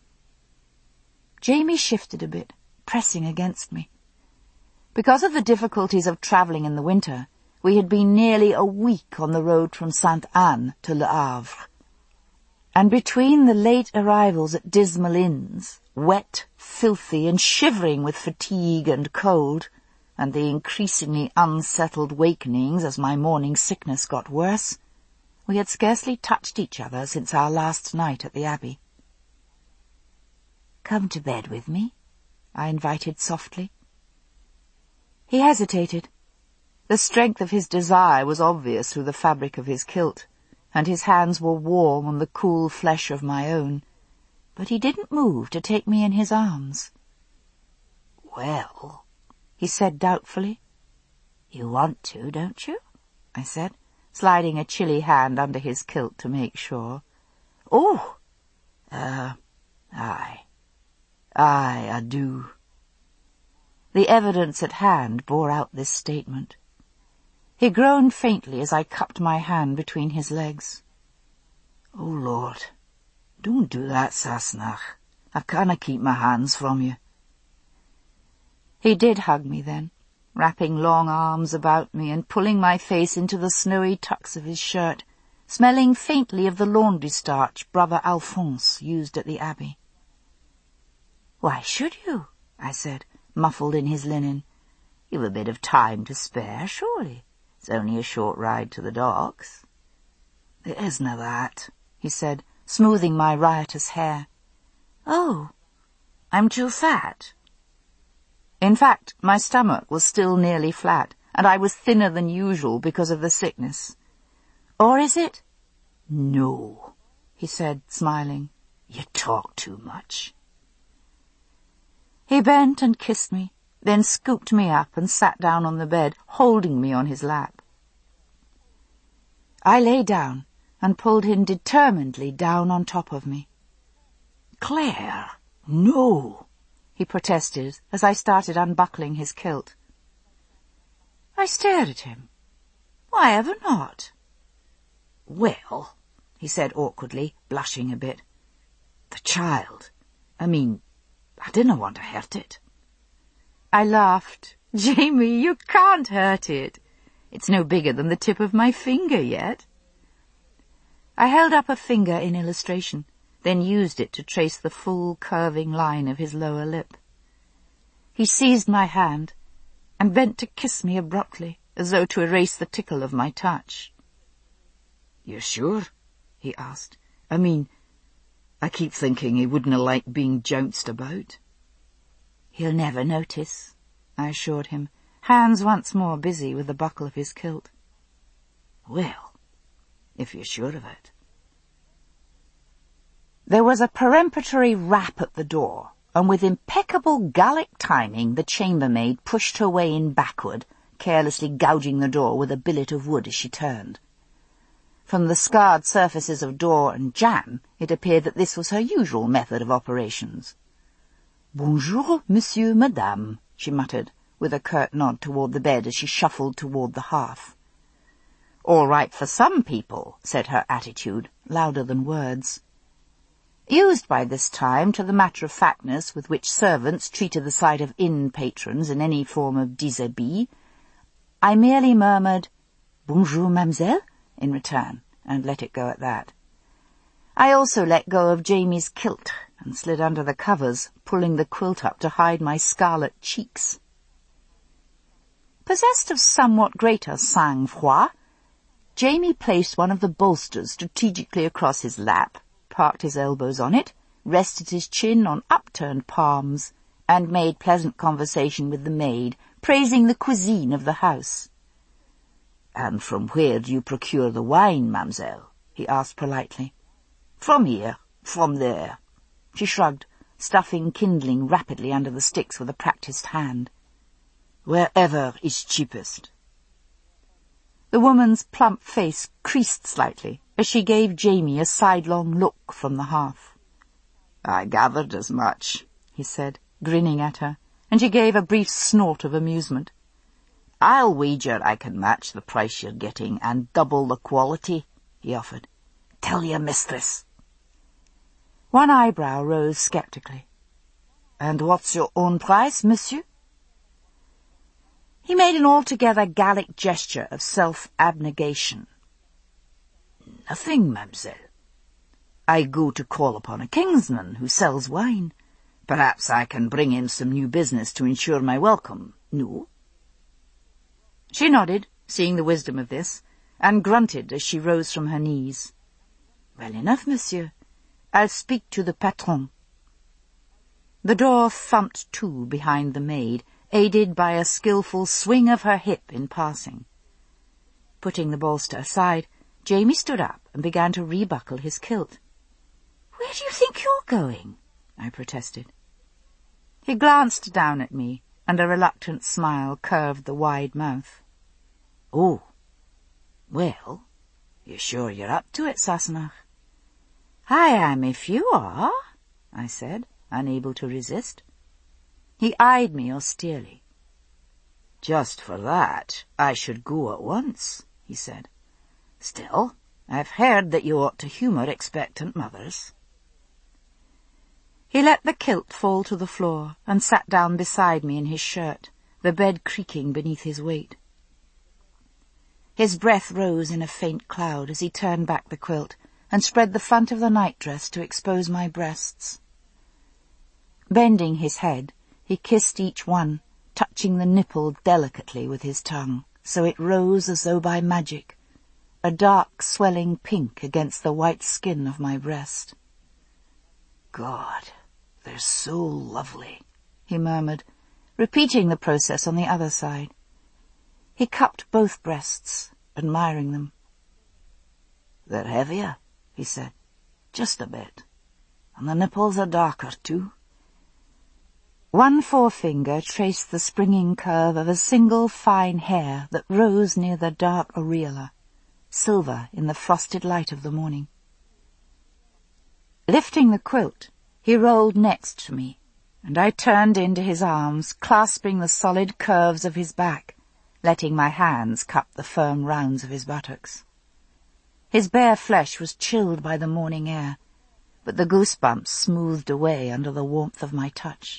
Jamie shifted a bit, pressing against me. Because of the difficulties of travelling in the winter, we had been nearly a week on the road from Sainte-Anne to Le Havre. And between the late arrivals at dismal inns, wet, filthy, and shivering with fatigue and cold, and the increasingly unsettled wakenings as my morning sickness got worse, we had scarcely touched each other since our last night at the Abbey. "Come to bed with me," I invited softly. He hesitated. The strength of his desire was obvious through the fabric of his kilt, and his hands were warm on the cool flesh of my own, but he didn't move to take me in his arms. "Well," he said doubtfully. "You want to, don't you?" I said, sliding a chilly hand under his kilt to make sure. "Oh, uh, aye, aye, I do." The evidence at hand bore out this statement. He groaned faintly as I cupped my hand between his legs. "Oh, Lord, don't do that, Sassenach. I canna keep my hands from you." He did hug me then, wrapping long arms about me and pulling my face into the snowy tucks of his shirt, smelling faintly of the laundry starch Brother Alphonse used at the Abbey. "Why should you?" I said, muffled in his linen. "You've a bit of time to spare, surely. It's only a short ride to the docks." "It isna that," he said, smoothing my riotous hair. "Oh, I'm too fat." In fact, my stomach was still nearly flat, and I was thinner than usual because of the sickness. Or is it? No, he said, smiling. You talk too much. He bent and kissed me, then scooped me up and sat down on the bed, holding me on his lap. I lay down and pulled him determinedly down on top of me. Claire, no, he protested as I started unbuckling his kilt. I stared at him. Why ever not? Well, he said awkwardly, blushing a bit. The child. I mean, I didn't want to hurt it. I laughed. Jamie, you can't hurt it. It's no bigger than the tip of my finger yet. I held up a finger in illustration, then used it to trace the full curving line of his lower lip. He seized my hand and bent to kiss me abruptly, as though to erase the tickle of my touch. "You sure?" he asked. "I mean, I keep thinking he wouldn't like being jounced about." "He'll never notice," I assured him, hands once more busy with the buckle of his kilt. "Well, if you're sure of it." There was a peremptory rap at the door, and with impeccable Gallic timing the chambermaid pushed her way in backward, carelessly gouging the door with a billet of wood as she turned. From the scarred surfaces of door and jamb, it appeared that this was her usual method of operations. "Bonjour, monsieur, madame," she muttered, with a curt nod toward the bed as she shuffled toward the hearth. "All right for some people," said her attitude, louder than words. Used by this time to the matter-of-factness with which servants treated the sight of inn patrons in any form of dishabille, I merely murmured, "Bonjour, mademoiselle," in return, and let it go at that. I also let go of Jamie's kilt and slid under the covers, pulling the quilt up to hide my scarlet cheeks. Possessed of somewhat greater sang-froid, Jamie placed one of the bolsters strategically across his lap, parked his elbows on it, rested his chin on upturned palms, and made pleasant conversation with the maid, praising the cuisine of the house. "And from where do you procure the wine, mademoiselle?" he asked politely. "From here, from there." She shrugged, stuffing kindling rapidly under the sticks with a practised hand. "Wherever is cheapest." The woman's plump face creased slightly as she gave Jamie a sidelong look from the hearth. "I gathered as much," he said, grinning at her, and she gave a brief snort of amusement. "I'll wager I can match the price you're getting and double the quality," he offered. "Tell your mistress." One eyebrow rose sceptically. "And what's your own price, monsieur?" He made an altogether Gallic gesture of self-abnegation. "Nothing, mademoiselle. I go to call upon a kinsman who sells wine. Perhaps I can bring him some new business to ensure my welcome, no?" She nodded, seeing the wisdom of this, and grunted as she rose from her knees. "Well enough, monsieur. I'll speak to the patron." The door thumped to behind the maid, aided by a skilful swing of her hip in passing. Putting the bolster aside, Jamie stood up and began to rebuckle his kilt. "Where do you think you're going?" I protested. He glanced down at me, and a reluctant smile curved the wide mouth. "Oh, well, you're sure you're up to it, Sassenach?" "I am if you are," I said, unable to resist. He eyed me austerely. "Just for that, I should go at once," he said. "Still, I've heard that you ought to humour expectant mothers." He let the kilt fall to the floor and sat down beside me in his shirt, the bed creaking beneath his weight. His breath rose in a faint cloud as he turned back the quilt and spread the front of the nightdress to expose my breasts. Bending his head, he kissed each one, touching the nipple delicately with his tongue, so it rose as though by magic, a dark swelling pink against the white skin of my breast. "God, they're so lovely," he murmured, repeating the process on the other side. He cupped both breasts, admiring them. "They're heavier," he said. "Just a bit. And the nipples are darker, too." One forefinger traced the springing curve of a single fine hair that rose near the dark areola, silver in the frosted light of the morning. Lifting the quilt, he rolled next to me, and I turned into his arms, clasping the solid curves of his back, letting my hands cup the firm rounds of his buttocks. His bare flesh was chilled by the morning air, but the goosebumps smoothed away under the warmth of my touch.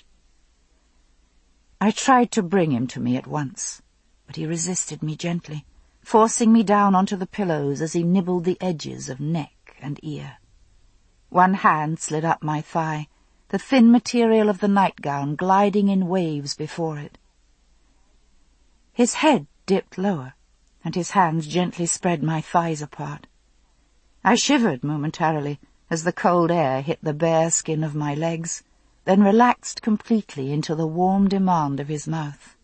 I tried to bring him to me at once, but he resisted me gently, forcing me down onto the pillows as he nibbled the edges of neck and ear. One hand slid up my thigh, the thin material of the nightgown gliding in waves before it. His head dipped lower, and his hands gently spread my thighs apart. I shivered momentarily as the cold air hit the bare skin of my legs, then relaxed completely into the warm demand of his mouth.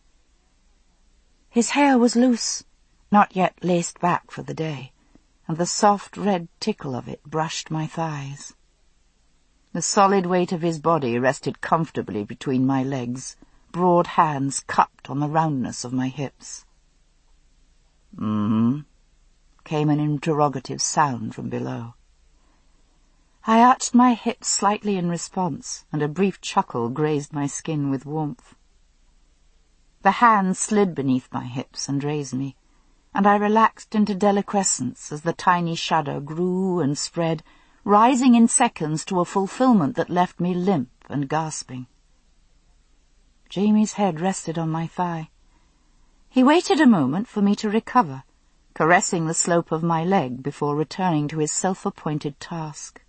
His hair was loose, not yet laced back for the day, and the soft red tickle of it brushed my thighs. The solid weight of his body rested comfortably between my legs, broad hands cupped on the roundness of my hips. "Mm-hmm," came an interrogative sound from below. I arched my hips slightly in response, and a brief chuckle grazed my skin with warmth. The hand slid beneath my hips and raised me, and I relaxed into deliquescence as the tiny shudder grew and spread, rising in seconds to a fulfillment that left me limp and gasping. Jamie's head rested on my thigh. He waited a moment for me to recover, caressing the slope of my leg before returning to his self-appointed task.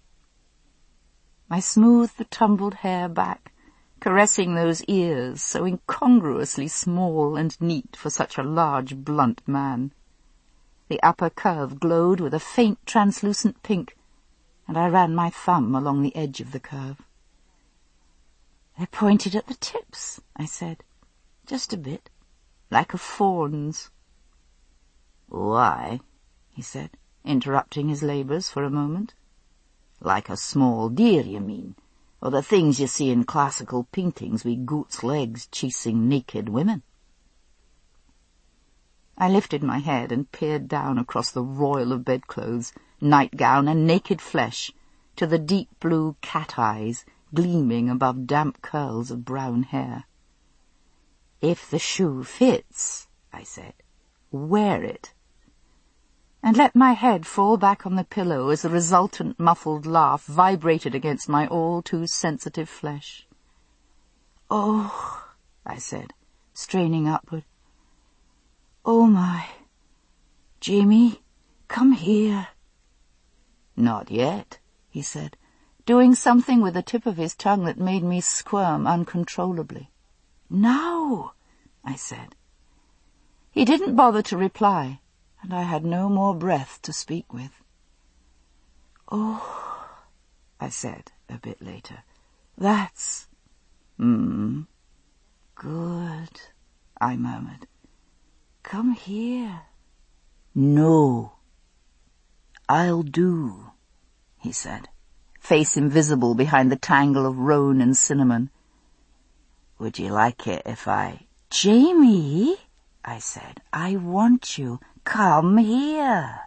I smoothed the tumbled hair back, caressing those ears so incongruously small and neat for such a large, blunt man. The upper curve glowed with a faint translucent pink, and I ran my thumb along the edge of the curve. "They're pointed at the tips," I said. "Just a bit, like a fawn's." "Why?" he said, interrupting his labours for a moment. "Like a small deer, you mean, or the things you see in classical paintings with goats' legs chasing naked women?" I lifted my head and peered down across the royal of bedclothes, nightgown and naked flesh, to the deep blue cat eyes gleaming above damp curls of brown hair. "If the shoe fits," I said, "wear it." And let my head fall back on the pillow as the resultant muffled laugh vibrated against my all-too-sensitive flesh. "Oh," I said, straining upward. "Oh, my. Jamie, come here." "Not yet," he said, doing something with the tip of his tongue that made me squirm uncontrollably. "Now," I said. He didn't bother to reply, and I had no more breath to speak with. "Oh," I said a bit later, "that's—" "Hmm." "Good," I murmured. "Come here." "No." "I'll do," he said, face invisible behind the tangle of roan and cinnamon. "Would you like it if I—" "Jamie," I said, "I want you. Come here."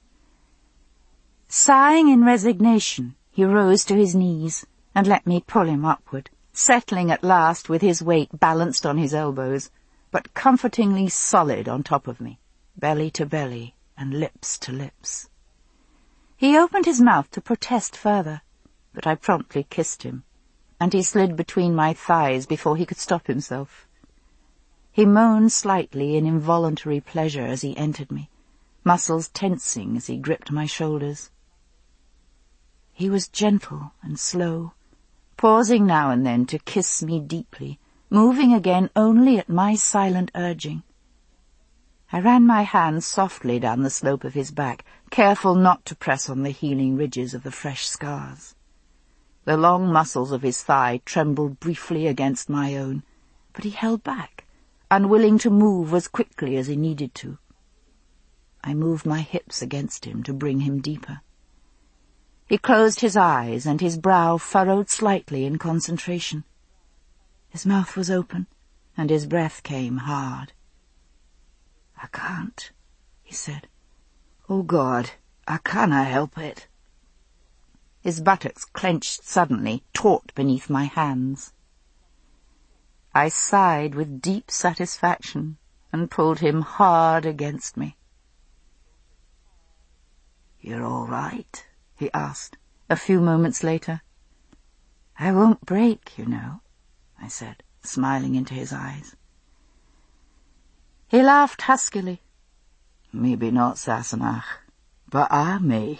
Sighing in resignation, he rose to his knees and let me pull him upward, settling at last with his weight balanced on his elbows, but comfortingly solid on top of me, belly to belly and lips to lips. He opened his mouth to protest further, but I promptly kissed him, and he slid between my thighs before he could stop himself. He moaned slightly in involuntary pleasure as he entered me, muscles tensing as he gripped my shoulders. He was gentle and slow, pausing now and then to kiss me deeply, moving again only at my silent urging. I ran my hands softly down the slope of his back, careful not to press on the healing ridges of the fresh scars. The long muscles of his thigh trembled briefly against my own, but he held back, unwilling to move as quickly as he needed to. I moved my hips against him to bring him deeper. He closed his eyes, and his brow furrowed slightly in concentration. His mouth was open, and his breath came hard. "I can't," he said. "Oh, God, I canna help it." His buttocks clenched suddenly, taut beneath my hands. I sighed with deep satisfaction and pulled him hard against me. "You're all right?" he asked, a few moments later. "I won't break, you know," I said, smiling into his eyes. He laughed huskily. "Maybe not, Sassenach, but I may."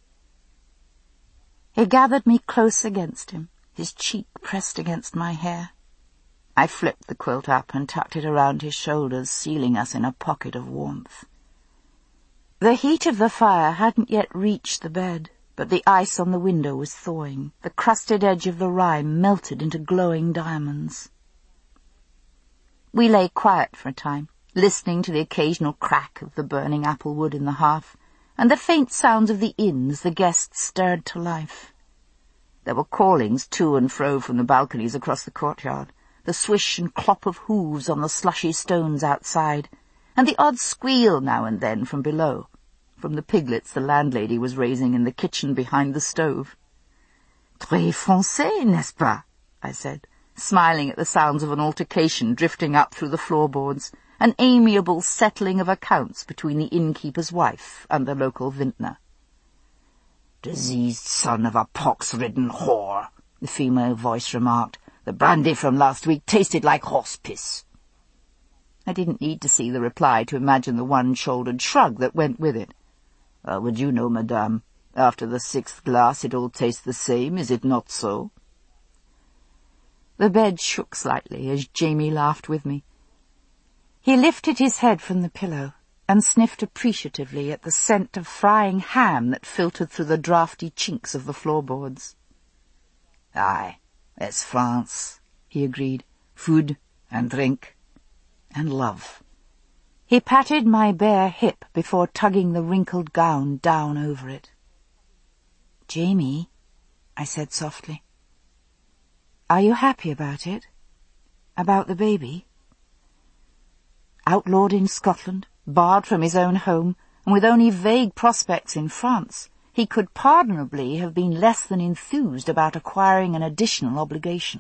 He gathered me close against him, his cheek pressed against my hair. I flipped the quilt up and tucked it around his shoulders, sealing us in a pocket of warmth. The heat of the fire hadn't yet reached the bed, but the ice on the window was thawing. The crusted edge of the rime melted into glowing diamonds. We lay quiet for a time, listening to the occasional crack of the burning apple wood in the hearth, and the faint sounds of the inn as the guests stirred to life. There were callings to and fro from the balconies across the courtyard, the swish and clop of hooves on the slushy stones outside, and the odd squeal now and then from below, from the piglets the landlady was raising in the kitchen behind the stove. "Très français, n'est-ce pas?" I said, smiling at the sounds of an altercation drifting up through the floorboards, an amiable settling of accounts between the innkeeper's wife and the local vintner. "Diseased son of a pox-ridden whore," the female voice remarked. "The brandy from last week tasted like horse piss." I didn't need to see the reply to imagine the one-shouldered shrug that went with it. "How would you know, madame? After the sixth glass it all tastes the same, is it not so?" The bed shook slightly as Jamie laughed with me. He lifted his head from the pillow and sniffed appreciatively at the scent of frying ham that filtered through the draughty chinks of the floorboards. "Aye, it's France," he agreed. "Food and drink and love." He patted my bare hip before tugging the wrinkled gown down over it. "Jamie," I said softly, "are you happy about it? About the baby?" Outlawed in Scotland, barred from his own home, and with only vague prospects in France, he could pardonably have been less than enthused about acquiring an additional obligation.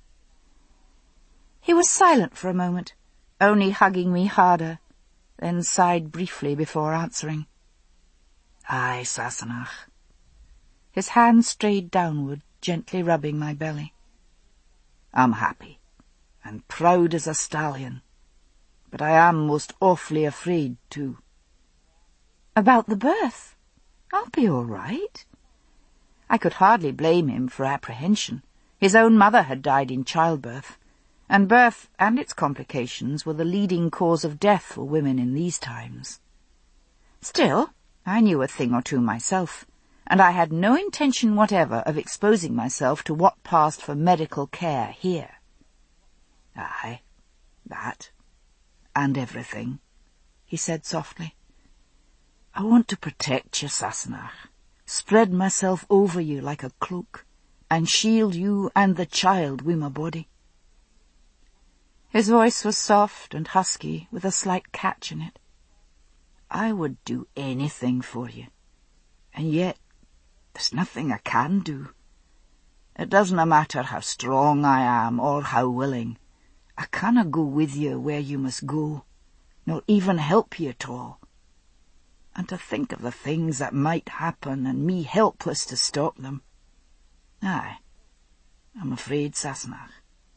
He was silent for a moment, only hugging me harder, then sighed briefly before answering. "Aye, Sassenach." His hand strayed downward, gently rubbing my belly. "I'm happy, and proud as a stallion, but I am most awfully afraid, too." "About the birth? I'll be all right." I could hardly blame him for apprehension. His own mother had died in childbirth, and birth and its complications were the leading cause of death for women in these times. Still, I knew a thing or two myself, and I had no intention whatever of exposing myself to what passed for medical care here. "Aye, that, and everything," he said softly. "I want to protect you, Sassenach, spread myself over you like a cloak, and shield you and the child wi' my body." His voice was soft and husky, with a slight catch in it. "I would do anything for you, and yet there's nothing I can do. It doesn't matter how strong I am or how willing. I canna go with you where you must go, nor even help you at all. And to think of the things that might happen and me helpless to stop them. Aye, I'm afraid, Sassenach.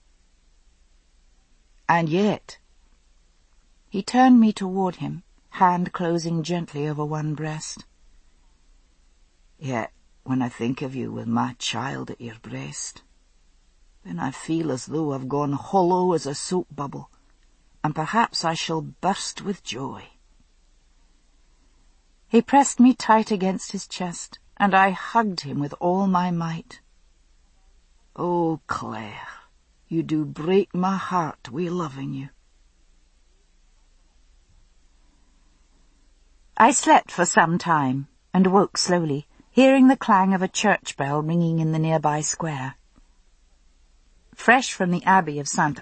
And yet—" He turned me toward him, hand closing gently over one breast. "Yet, when I think of you with my child at your breast, then I feel as though I've gone hollow as a soap bubble, and perhaps I shall burst with joy." He pressed me tight against his chest, and I hugged him with all my might. "Oh, Claire, You do break my heart wi' loving you. I slept for some time and woke slowly, hearing the clang of a church bell ringing in the nearby square. Fresh from the Abbey of Saint